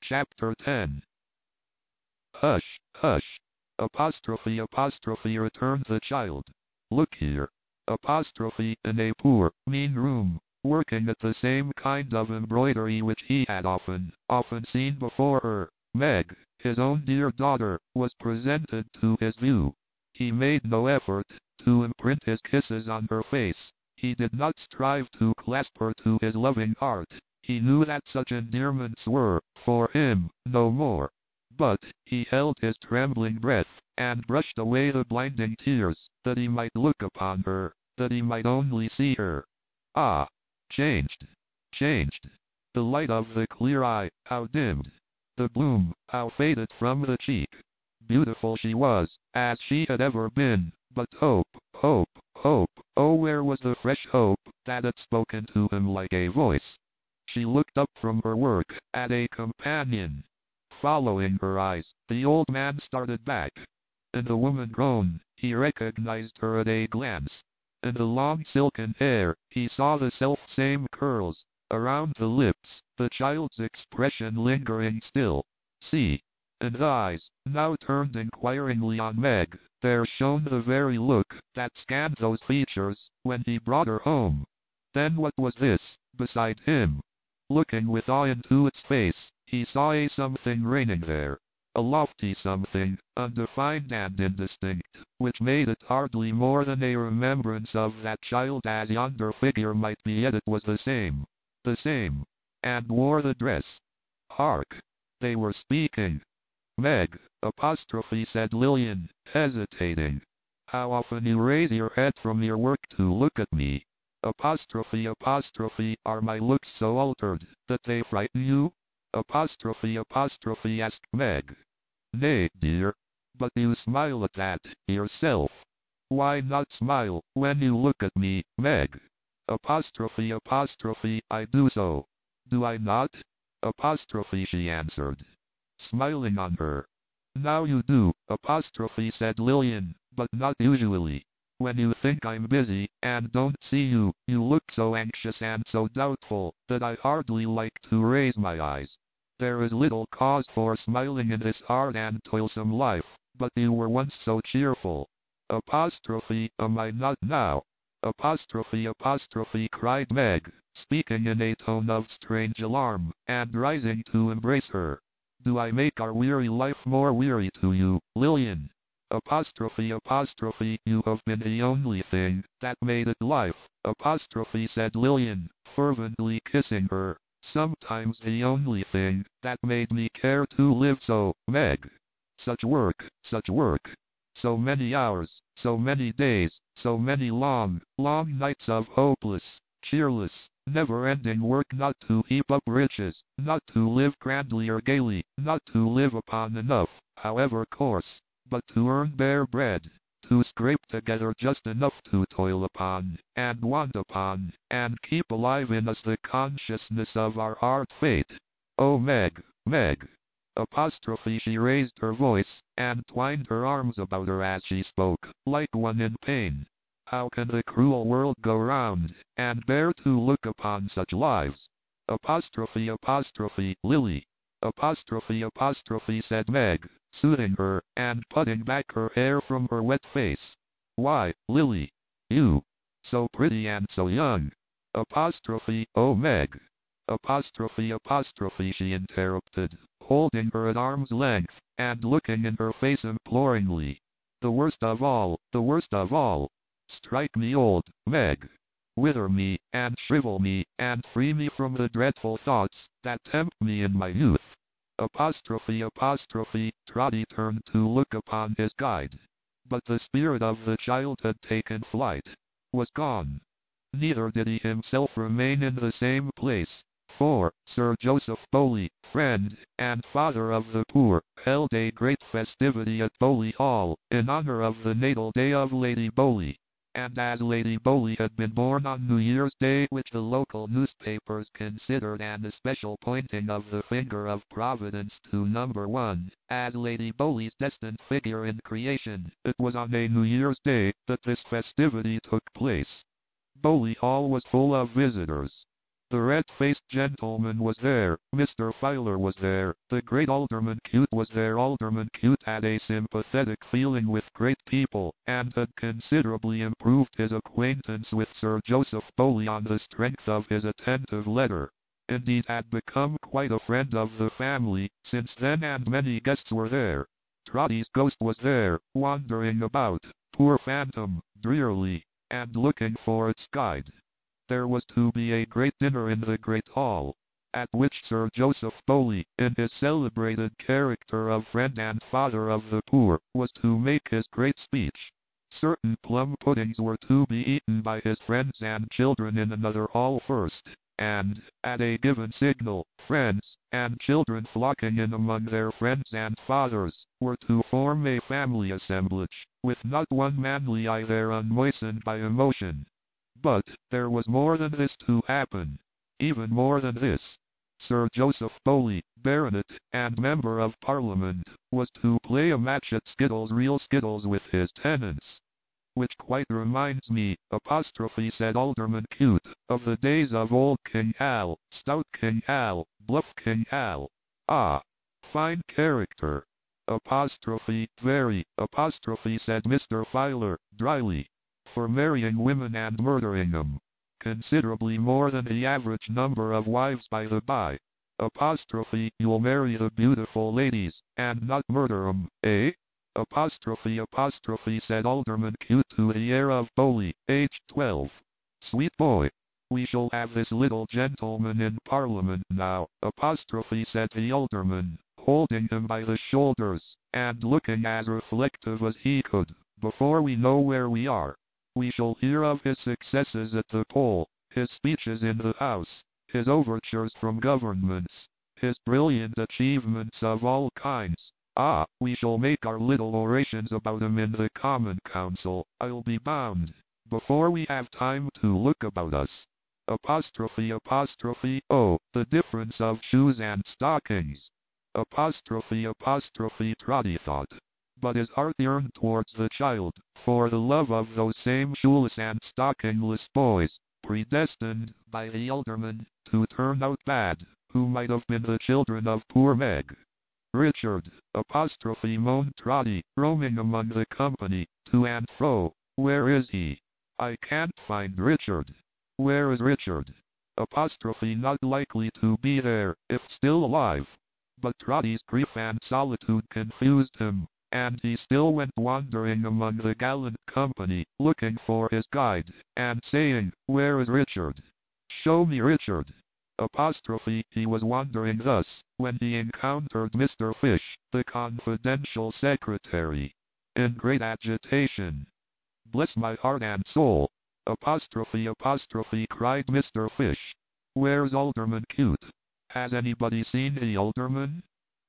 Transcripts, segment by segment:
Chapter 10. Hush, hush. Apostrophe, returned the child. Look here. Apostrophe, in a poor, mean room, working at the same kind of embroidery which he had often seen before her. Meg, his own dear daughter, was presented to his view. He made no effort to imprint his kisses on her face. He did not strive to clasp her to his loving heart. He knew that such endearments were, for him, no more. But he held his trembling breath, and brushed away the blinding tears, that he might look upon her, that he might only see her. Ah! Changed! Changed! The light of the clear eye, how dimmed! The bloom, how faded from the cheek! Beautiful she was, as she had ever been, but hope, hope, hope, oh where was the fresh hope, that had spoken to him like a voice? She looked up from her work, at a companion. Following her eyes, the old man started back. In the woman grown, he recognized her at a glance. In the long silken hair, he saw the self-same curls. Around the lips, the child's expression lingering still. See! In the eyes, now turned inquiringly on Meg, there shone the very look that scanned those features when he brought her home. Then what was this, beside him? Looking with awe into its face, he saw a something reigning there. A lofty something, undefined and indistinct, which made it hardly more than a remembrance of that child as yonder figure might be, yet it was the same, and wore the dress. Hark! They were speaking. Meg, apostrophe, said Lillian, hesitating. How often you raise your head from your work to look at me. Apostrophe, are my looks so altered, that they frighten you? Apostrophe, asked Meg. Nay, dear. But you smile at that, yourself. Why not smile, when you look at me, Meg? Apostrophe, I do so. Do I not? Apostrophe, she answered, smiling on her. Now you do, apostrophe, said Lillian, but not usually. When you think I'm busy, and don't see you, you look so anxious and so doubtful, that I hardly like to raise my eyes. There is little cause for smiling in this hard and toilsome life, but you were once so cheerful. Apostrophe, am I not now? Apostrophe, cried Meg, speaking in a tone of strange alarm, and rising to embrace her. Do I make our weary life more weary to you, Lillian? Apostrophe, you have been the only thing that made it life. Apostrophe, said Lillian, fervently kissing her. Sometimes the only thing that made me care to live so, Meg. Such work. So many hours, so many days, so many long, long nights of hopeless, cheerless, never-ending work, not to heap up riches, not to live grandly or gaily, not to live upon enough, however coarse, but to earn bare bread, to scrape together just enough to toil upon, and want upon, and keep alive in us the consciousness of our hard fate. Oh Meg, Meg! Apostrophe, she raised her voice, and twined her arms about her as she spoke, like one in pain. How can the cruel world go round, and bear to look upon such lives? Apostrophe, Lily. Apostrophe, said Meg, soothing her, and putting back her hair from her wet face. Why, Lily, you, so pretty and so young. Apostrophe, oh Meg. Apostrophe, she interrupted, holding her at arm's length, and looking in her face imploringly. The worst of all. Strike me old, Meg. Wither me, and shrivel me, and free me from the dreadful thoughts that tempt me in my youth. Apostrophe, Trotty turned to look upon his guide. But the spirit of the child had taken flight, was gone. Neither did he himself remain in the same place, for Sir Joseph Bowley, friend and father of the poor, held a great festivity at Bowley Hall, in honor of the natal day of Lady Bowley. And as Lady Bowley had been born on New Year's Day, which the local newspapers considered an especial pointing of the finger of Providence to number one, as Lady Bowley's destined figure in creation, it was on a New Year's Day that this festivity took place. Bowley Hall was full of visitors. The red-faced gentleman was there, Mr. Filer was there, the great Alderman Cute was there. Alderman Cute had a sympathetic feeling with great people, and had considerably improved his acquaintance with Sir Joseph Bowley on the strength of his attentive letter. Indeed, had become quite a friend of the family, since then, and many guests were there. Trotty's ghost was there, wandering about, poor phantom, drearily, and looking for its guide. There was to be a great dinner in the great hall, at which Sir Joseph Bowley, in his celebrated character of friend and father of the poor, was to make his great speech. Certain plum puddings were to be eaten by his friends and children in another hall first, and, at a given signal, friends and children flocking in among their friends and fathers, were to form a family assemblage, with not one manly eye there unmoistened by emotion. But there was more than this to happen. Even more than this. Sir Joseph Bowley, Baronet, and Member of Parliament, was to play a match at skittles, real skittles, with his tenants. Which quite reminds me, said Alderman Cute, of the days of old King Hal, stout King Hal, bluff King Hal. Ah, fine character. Very, said Mr. Filer, dryly. For marrying women and murdering 'em. Considerably more than the average number of wives, by the by. You'll marry the beautiful ladies, and not murder 'em, eh? Said Alderman Cute to the heir of Bowley, aged 12. Sweet boy. We shall have this little gentleman in Parliament now, said the Alderman, holding him by the shoulders, and looking as reflective as he could, before we know where we are. We shall hear of his successes at the poll, his speeches in the House, his overtures from governments, his brilliant achievements of all kinds. Ah, we shall make our little orations about him in the Common Council, I'll be bound, before we have time to look about us. Oh, the difference of shoes and stockings. Trotty thought. But his heart yearned towards the child, for the love of those same shoeless and stockingless boys, predestined, by the Alderman, to turn out bad, who might have been the children of poor Meg. Richard, moaned Trotty, roaming among the company, to and fro. Where is he? I can't find Richard. Where is Richard? Not likely to be there, if still alive. But Trotty's grief and solitude confused him, and he still went wandering among the gallant company, looking for his guide, and saying, Where is Richard? Show me Richard. He was wandering thus, when he encountered Mr. Fish, the confidential secretary, in great agitation. Bless my heart and soul! Cried Mr. Fish. Where's Alderman Cute? Has anybody seen the Alderman?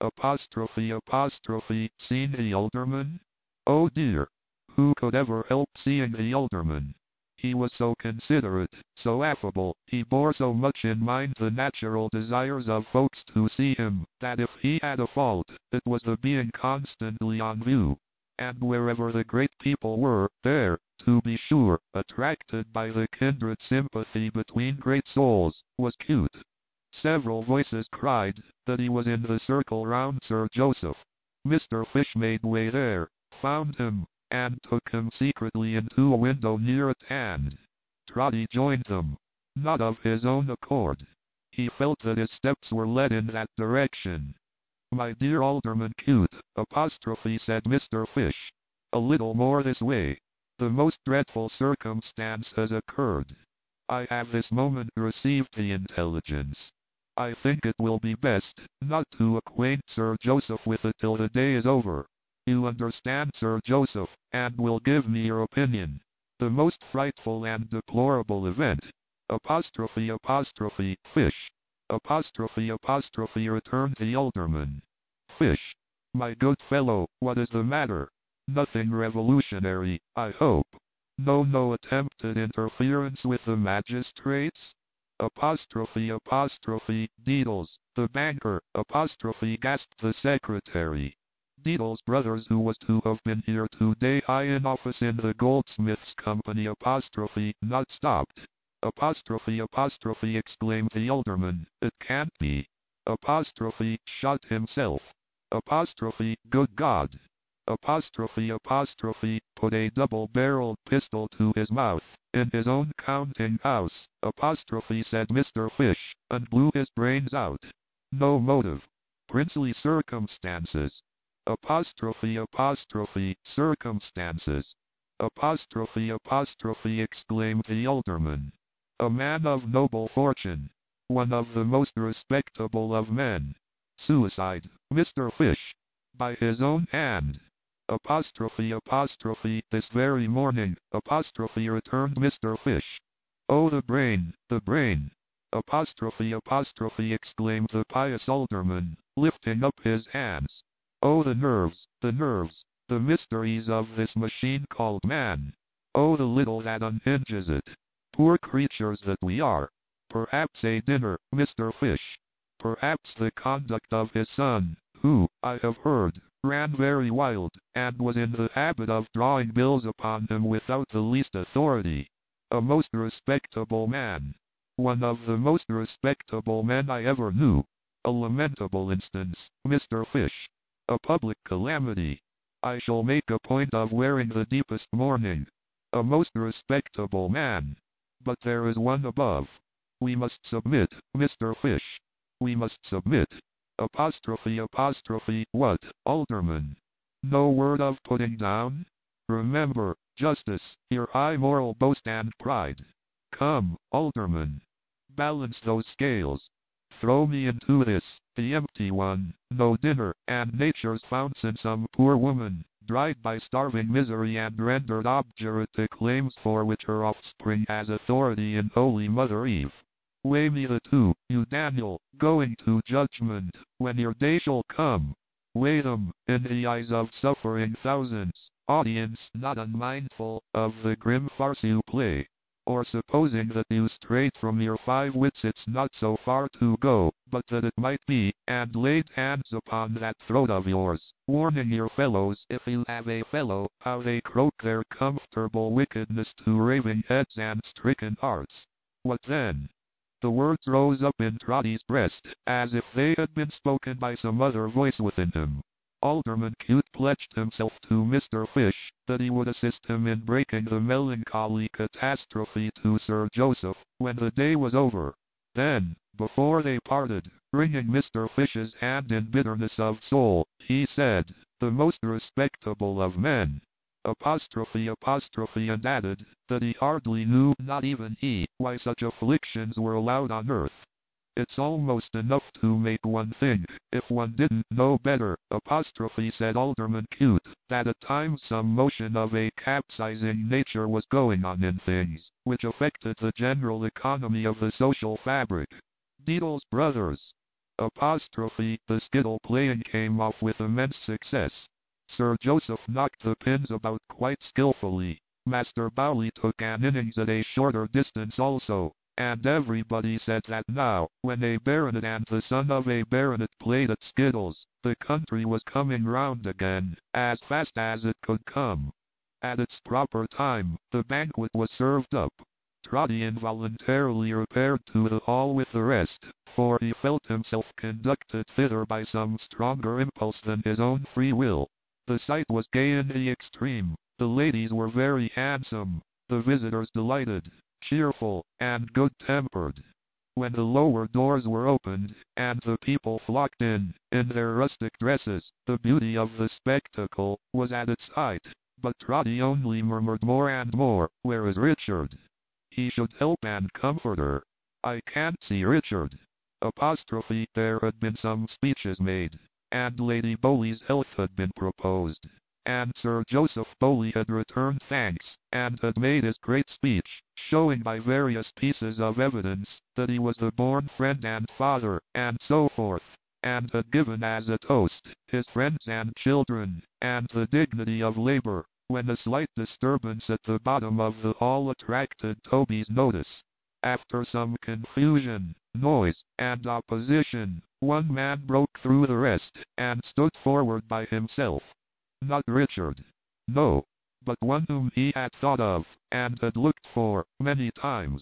Seen the Alderman? Oh dear! Who could ever help seeing the Alderman? He was so considerate, so affable, he bore so much in mind the natural desires of folks to see him, that if he had a fault, it was the being constantly on view. And wherever the great people were, there, to be sure, attracted by the kindred sympathy between great souls, was Cute. Several voices cried that he was in the circle round Sir Joseph. Mr. Fish made way there, found him, and took him secretly into a window near at hand. Trotty joined them, not of his own accord. He felt that his steps were led in that direction. My dear Alderman Cute, said Mr. Fish. A little more this way. The most dreadful circumstance has occurred. I have this moment received the intelligence. I think it will be best not to acquaint Sir Joseph with it till the day is over. You understand, Sir Joseph, and will give me your opinion. The most frightful and deplorable event. Fish. Returned the Alderman. Fish. My good fellow, what is the matter? Nothing revolutionary, I hope. No attempted interference with the magistrates? Deedles, the banker, gasped the secretary. Deedles Brothers, who was to have been here today, high in office in the Goldsmiths' Company, not stopped. Apostrophe, apostrophe, exclaimed the alderman. It can't be. Apostrophe, shot himself. Apostrophe, good God. Apostrophe, apostrophe, put a double-barreled pistol to his mouth, in his own counting house, apostrophe, said Mr. Fish, and blew his brains out. No motive. Princely circumstances. Apostrophe, apostrophe, circumstances. Apostrophe, apostrophe, exclaimed the alderman. A man of noble fortune. One of the most respectable of men. Suicide, Mr. Fish. By his own hand. Apostrophe, apostrophe, this very morning, apostrophe, returned Mr. Fish. Oh, the brain, the brain. Apostrophe, apostrophe, exclaimed the pious alderman, lifting up his hands. Oh, the nerves, the mysteries of this machine called man. Oh, the little that unhinges it. Poor creatures that we are. Perhaps a dinner, Mr. Fish. Perhaps the conduct of his son, who, I have heard, ran very wild, and was in the habit of drawing bills upon him without the least authority. A most respectable man. One of the most respectable men I ever knew. A lamentable instance, Mr. Fish. A public calamity. I shall make a point of wearing the deepest mourning. A most respectable man. But there is one above. We must submit, Mr. Fish. We must submit. Apostrophe, apostrophe, what, alderman? No word of putting down? Remember, justice, your high moral boast and pride. Come, alderman. Balance those scales. Throw me into this, the empty one, no dinner, and nature's founts in some poor woman, dried by starving misery and rendered obdurate to claims for which her offspring has authority in Holy Mother Eve. Weigh me the two, you Daniel, going to judgment, when your day shall come. Weigh them, in the eyes of suffering thousands, audience not unmindful of the grim farce you play. Or supposing that you strayed from your 5 wits, it's not so far to go, but that it might be, and laid hands upon that throat of yours, warning your fellows, if you have a fellow, how they croak their comfortable wickedness to raving heads and stricken hearts. What then? The words rose up in Trotty's breast, as if they had been spoken by some other voice within him. Alderman Cute pledged himself to Mr. Fish, that he would assist him in breaking the melancholy catastrophe to Sir Joseph, when the day was over. Then, before they parted, wringing Mr. Fish's hand in bitterness of soul, he said, the most respectable of men. Apostrophe, apostrophe, and added, that he hardly knew, not even he, why such afflictions were allowed on earth. It's almost enough to make one think, if one didn't know better, apostrophe, said Alderman Cute, that at times some motion of a capsizing nature was going on in things, which affected the general economy of the social fabric. Deedles Brothers. Apostrophe, the skittle playing came off with immense success. Sir Joseph knocked the pins about quite skillfully. Master Bowley took an innings at a shorter distance also, and everybody said that now, when a baronet and the son of a baronet played at skittles, the country was coming round again, as fast as it could come. At its proper time, the banquet was served up. Trotty involuntarily repaired to the hall with the rest, for he felt himself conducted thither by some stronger impulse than his own free will. The sight was gay in the extreme. The ladies were very handsome, the visitors delighted, cheerful, and good-tempered. When the lower doors were opened, and the people flocked in their rustic dresses, the beauty of the spectacle was at its height. But Trotty only murmured more and more, where is Richard? He should help and comfort her. I can't see Richard. Apostrophe, there had been some speeches made, and Lady Bowley's health had been proposed, and Sir Joseph Bowley had returned thanks, and had made his great speech, showing by various pieces of evidence that he was the born friend and father, and so forth, and had given as a toast, his friends and children, and the dignity of labor, when a slight disturbance at the bottom of the hall attracted Toby's notice. After some confusion, noise, and opposition, one man broke through the rest, and stood forward by himself. Not Richard. No. But one whom he had thought of, and had looked for, many times.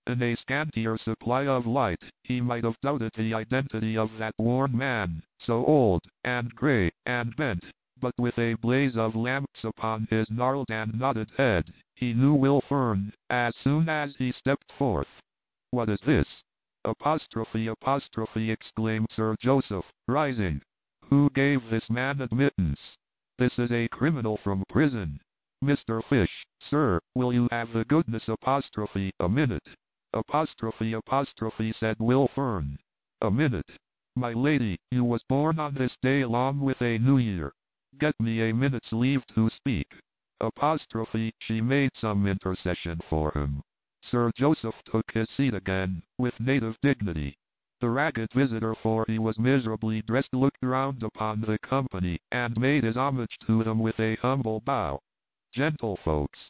In a scantier supply of light, he might have doubted the identity of that worn man, so old, and grey, and bent, but with a blaze of lamps upon his gnarled and knotted head, he knew Will Fern, as soon as he stepped forth. "What is this?" Apostrophe, exclaimed Sir Joseph, rising. "Who gave this man admittance? This is a criminal from prison. Mr. Fish, sir, will you have the goodness a minute?" Apostrophe, said Will Fern. "A minute. My lady, you was born on this day along with a new year. Get me a minute's leave to speak." Apostrophe, she made some intercession for him. Sir Joseph took his seat again, with native dignity. The ragged visitor, for he was miserably dressed, looked round upon the company, and made his homage to them with a humble bow. "Gentlefolks,"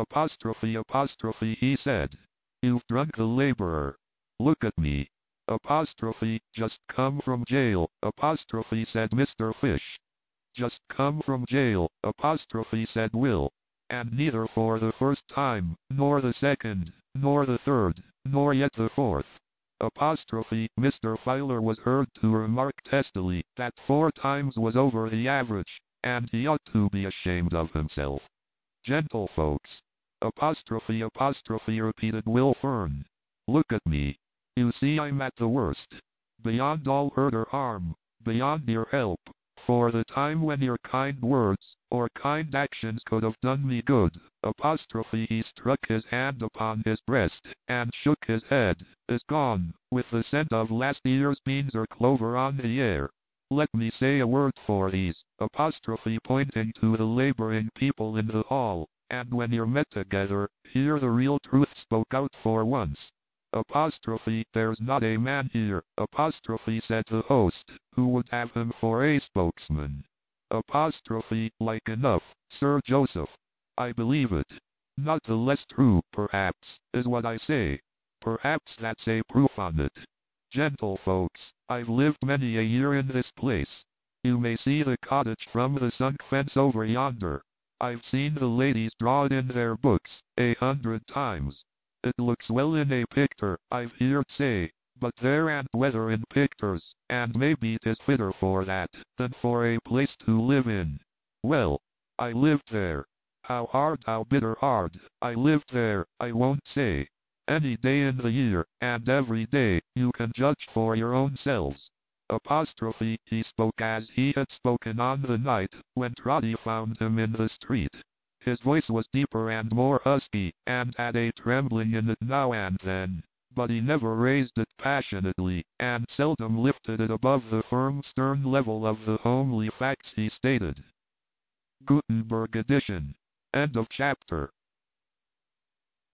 apostrophe, he said, "you've drunk the laborer. Look at me." Apostrophe, "Just come from jail," apostrophe, said Mr. Fish. "Just come from jail," apostrophe, said Will. "And neither for the first time, nor the second, nor the third, nor yet the fourth." Apostrophe, Mr. Filer was heard to remark testily that 4 times was over the average, and he ought to be ashamed of himself. "Gentlefolks," apostrophe, repeated Will Fern. "Look at me. You see I'm at the worst. Beyond all hurt or harm, beyond your help, for the time when your kind words, or kind actions could have done me good." Apostrophe, he struck his hand upon his breast, and shook his head, "is gone, with the scent of last year's beans or clover on the air. Let me say a word for these," apostrophe, pointing to the laboring people in the hall, "and when you're met together, hear the real truth spoke out for once." Apostrophe, "There's not a man here," apostrophe, said the host, "who would have him for a spokesman." Apostrophe, "Like enough, Sir Joseph. I believe it. Not the less true, perhaps, is what I say. Perhaps that's a proof on it. Gentlefolks, I've lived many a year in this place. You may see the cottage from the sunk fence over yonder. I've seen the ladies draw it in their books 100 times. It looks well in a picture, I've heard say, but there ain't weather in pictures, and maybe 'tis fitter for that, than for a place to live in. Well, I lived there. How hard, how bitter hard, I lived there, I won't say. Any day in the year, and every day, you can judge for your own selves." Apostrophe, he spoke as he had spoken on the night when Trotty found him in the street. His voice was deeper and more husky, and had a trembling in it now and then, but he never raised it passionately, and seldom lifted it above the firm, stern level of the homely facts he stated. Gutenberg edition. End of chapter.